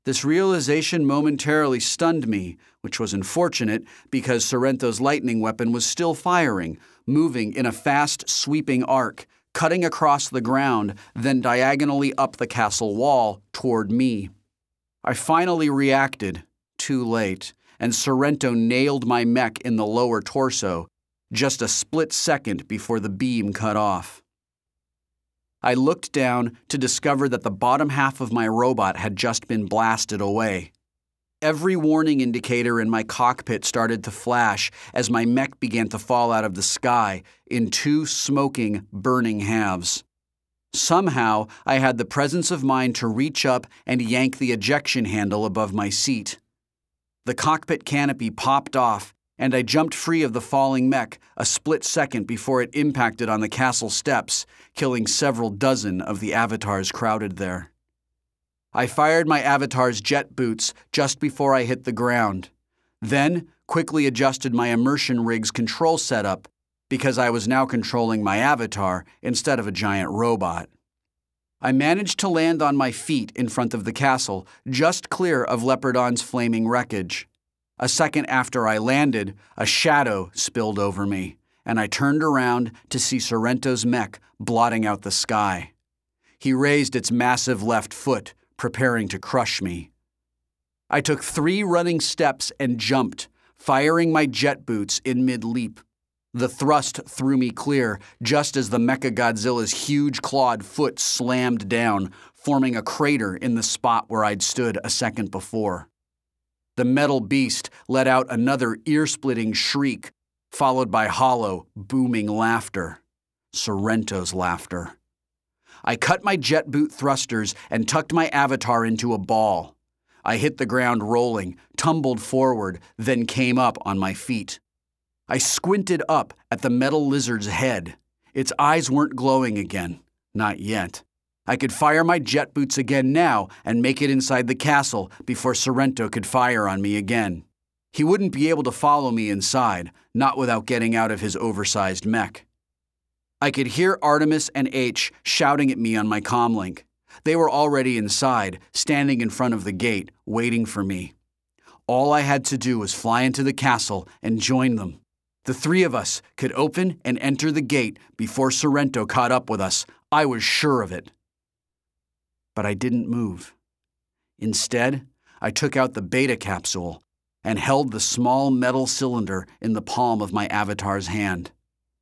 This realization momentarily stunned me, which was unfortunate because Sorrento's lightning weapon was still firing, moving in a fast, sweeping arc, cutting across the ground, then diagonally up the castle wall toward me. I finally reacted, too late, and Sorrento nailed my mech in the lower torso, just a split second before the beam cut off. I looked down to discover that the bottom half of my robot had just been blasted away. Every warning indicator in my cockpit started to flash as my mech began to fall out of the sky in two smoking, burning halves. Somehow, I had the presence of mind to reach up and yank the ejection handle above my seat. The cockpit canopy popped off, and I jumped free of the falling mech a split second before it impacted on the castle steps, killing several dozen of the avatars crowded there. I fired my avatar's jet boots just before I hit the ground, then quickly adjusted my immersion rig's control setup because I was now controlling my avatar instead of a giant robot. I managed to land on my feet in front of the castle, just clear of Leopardon's flaming wreckage. A second after I landed, a shadow spilled over me, and I turned around to see Sorrento's mech blotting out the sky. He raised its massive left foot, preparing to crush me. I took 3 running steps and jumped, firing my jet boots in mid-leap. The thrust threw me clear, just as the Mechagodzilla's huge clawed foot slammed down, forming a crater in the spot where I'd stood a second before. The metal beast let out another ear-splitting shriek, followed by hollow, booming laughter. Sorrento's laughter. I cut my jet boot thrusters and tucked my avatar into a ball. I hit the ground rolling, tumbled forward, then came up on my feet. I squinted up at the metal lizard's head. Its eyes weren't glowing again. Not yet. I could fire my jet boots again now and make it inside the castle before Sorrento could fire on me again. He wouldn't be able to follow me inside, not without getting out of his oversized mech. I could hear Artemis and H shouting at me on my comlink. They were already inside, standing in front of the gate, waiting for me. All I had to do was fly into the castle and join them. The 3 of us could open and enter the gate before Sorrento caught up with us. I was sure of it. But I didn't move. Instead, I took out the beta capsule and held the small metal cylinder in the palm of my avatar's hand.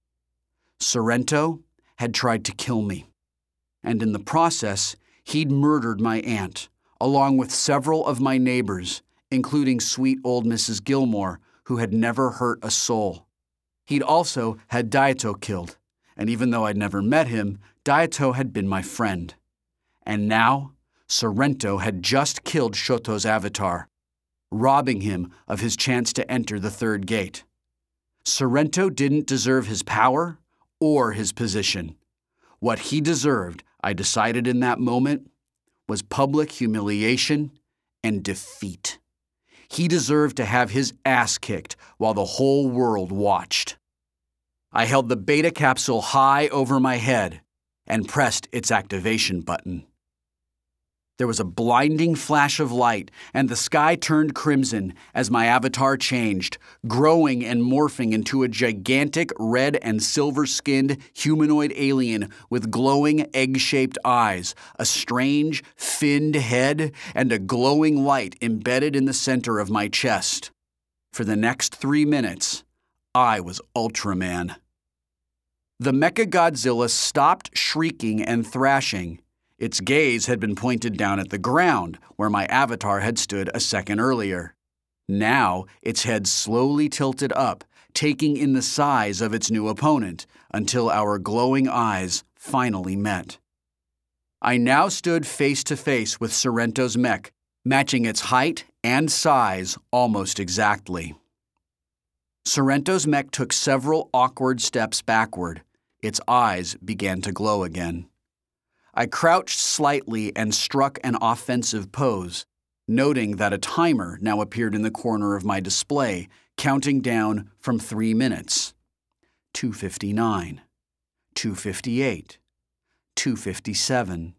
Sorrento had tried to kill me, and in the process, he'd murdered my aunt, along with several of my neighbors, including sweet old Mrs. Gilmore, who had never hurt a soul. He'd also had Daito killed, and even though I'd never met him, Daito had been my friend. And now, Sorrento had just killed Shoto's avatar, robbing him of his chance to enter the 3rd gate. Sorrento didn't deserve his power or his position. What he deserved, I decided in that moment, was public humiliation and defeat. He deserved to have his ass kicked while the whole world watched. I held the beta capsule high over my head and pressed its activation button. There was a blinding flash of light, and the sky turned crimson as my avatar changed, growing and morphing into a gigantic red and silver-skinned humanoid alien with glowing egg-shaped eyes, a strange, finned head, and a glowing light embedded in the center of my chest. For the next 3 minutes, I was Ultraman. The Mechagodzilla stopped shrieking and thrashing. Its gaze had been pointed down at the ground, where my avatar had stood a second earlier. Now, its head slowly tilted up, taking in the size of its new opponent, until our glowing eyes finally met. I now stood face to face with Sorrento's mech, matching its height and size almost exactly. Sorrento's mech took several awkward steps backward. Its eyes began to glow again. I crouched slightly and struck an offensive pose, noting that a timer now appeared in the corner of my display, counting down from 3 minutes. 2:59, 2:58, 2:57.